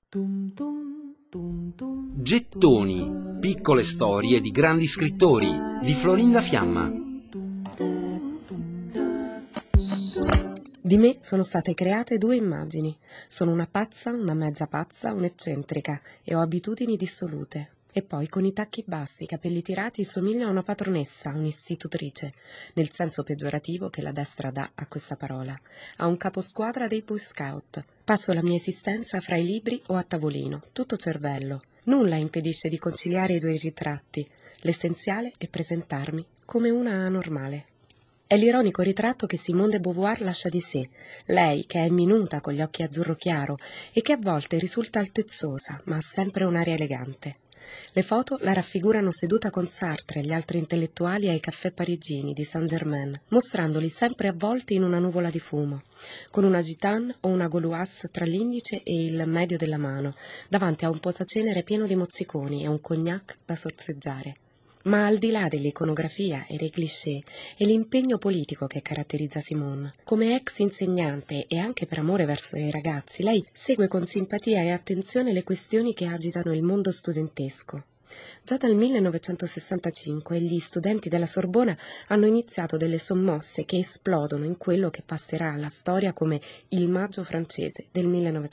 Gettoni, piccole storie di grandi scrittori di Florinda Fiamma. Di me sono state create 2 immagini. Sono una pazza, una mezza pazza, un'eccentrica e ho abitudini dissolute. E poi con i tacchi bassi, i capelli tirati, somiglio a una patronessa, un'istitutrice, nel senso peggiorativo che la destra dà a questa parola, a un caposquadra dei Boy Scout. Passo la mia esistenza fra i libri o a tavolino, tutto cervello. Nulla impedisce di conciliare i 2 ritratti. L'essenziale è presentarmi come una anormale. È l'ironico ritratto che Simone de Beauvoir lascia di sé, lei che è minuta con gli occhi azzurro chiaro e che a volte risulta altezzosa, ma ha sempre un'aria elegante. Le foto la raffigurano seduta con Sartre e gli altri intellettuali ai caffè parigini di Saint-Germain, mostrandoli sempre avvolti in una nuvola di fumo, con una gitane o una gauloise tra l'indice e il medio della mano, davanti a un posacenere pieno di mozziconi e un cognac da sorseggiare. Ma al di là dell'iconografia e dei cliché è l'impegno politico che caratterizza Simone. Come ex insegnante e anche per amore verso i ragazzi, lei segue con simpatia e attenzione le questioni che agitano il mondo studentesco. Già dal 1965 gli studenti della Sorbona hanno iniziato delle sommosse che esplodono in quello che passerà alla storia come il Maggio francese del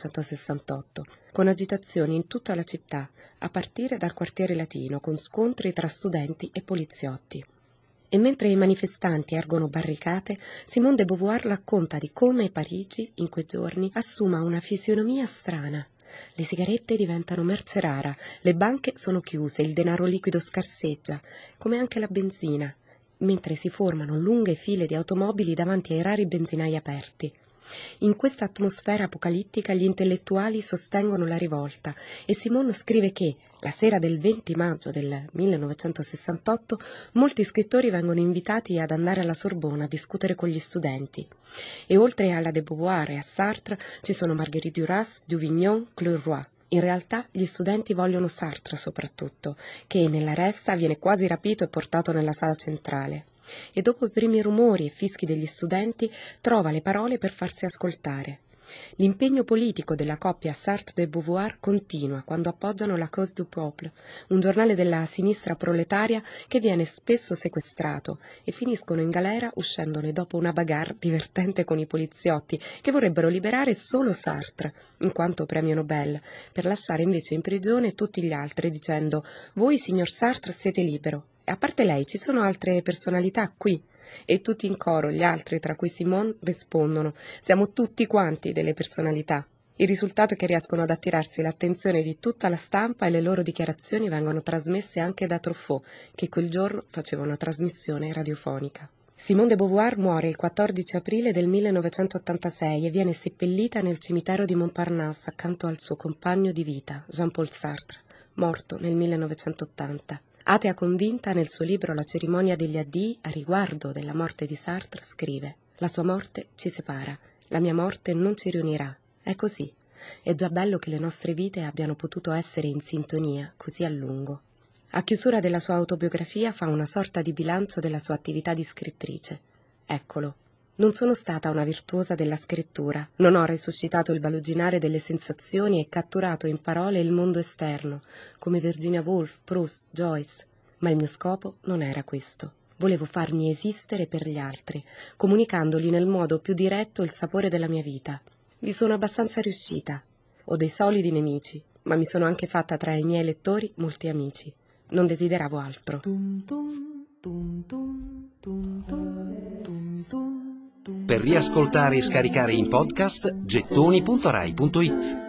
1968, con agitazioni in tutta la città, a partire dal quartiere latino, con scontri tra studenti e poliziotti. E mentre i manifestanti ergono barricate, Simone de Beauvoir racconta di come Parigi, in quei giorni, assuma una fisionomia strana. Le sigarette diventano merce rara, le banche sono chiuse, il denaro liquido scarseggia, come anche la benzina, mentre si formano lunghe file di automobili davanti ai rari benzinai aperti. In questa atmosfera apocalittica gli intellettuali sostengono la rivolta e Simone scrive che, la sera del 20 maggio del 1968, molti scrittori vengono invitati ad andare alla Sorbona a discutere con gli studenti. E oltre alla de Beauvoir e a Sartre ci sono Marguerite Duras, Duvignon, Claude Roy. In realtà gli studenti vogliono Sartre soprattutto, che nella ressa viene quasi rapito e portato nella sala centrale. E dopo i primi rumori e fischi degli studenti trova le parole per farsi ascoltare. L'impegno politico della coppia Sartre-de Beauvoir continua quando appoggiano la Cause du Peuple, un giornale della sinistra proletaria che viene spesso sequestrato, e finiscono in galera uscendone dopo una bagarre divertente con i poliziotti che vorrebbero liberare solo Sartre, in quanto premio Nobel, per lasciare invece in prigione tutti gli altri dicendo «Voi, signor Sartre, siete libero». E a parte lei ci sono altre personalità qui? E tutti in coro, gli altri, tra cui Simone, rispondono «Siamo tutti quanti delle personalità». Il risultato è che riescono ad attirarsi l'attenzione di tutta la stampa e le loro dichiarazioni vengono trasmesse anche da Truffaut, che quel giorno faceva una trasmissione radiofonica. Simone de Beauvoir muore il 14 aprile del 1986 e viene seppellita nel cimitero di Montparnasse accanto al suo compagno di vita, Jean-Paul Sartre, morto nel 1980. Atea convinta, nel suo libro La cerimonia degli addii, a riguardo della morte di Sartre, scrive «La sua morte ci separa, la mia morte non ci riunirà. È così. È già bello che le nostre vite abbiano potuto essere in sintonia così a lungo». A chiusura della sua autobiografia fa una sorta di bilancio della sua attività di scrittrice. Eccolo. Non sono stata una virtuosa della scrittura, non ho resuscitato il baluginare delle sensazioni e catturato in parole il mondo esterno, come Virginia Woolf, Proust, Joyce, ma il mio scopo non era questo. Volevo farmi esistere per gli altri, comunicandogli nel modo più diretto il sapore della mia vita. Vi sono abbastanza riuscita. Ho dei solidi nemici, ma mi sono anche fatta tra i miei lettori molti amici. Non desideravo altro. Per riascoltare e scaricare in podcast gettoni.rai.it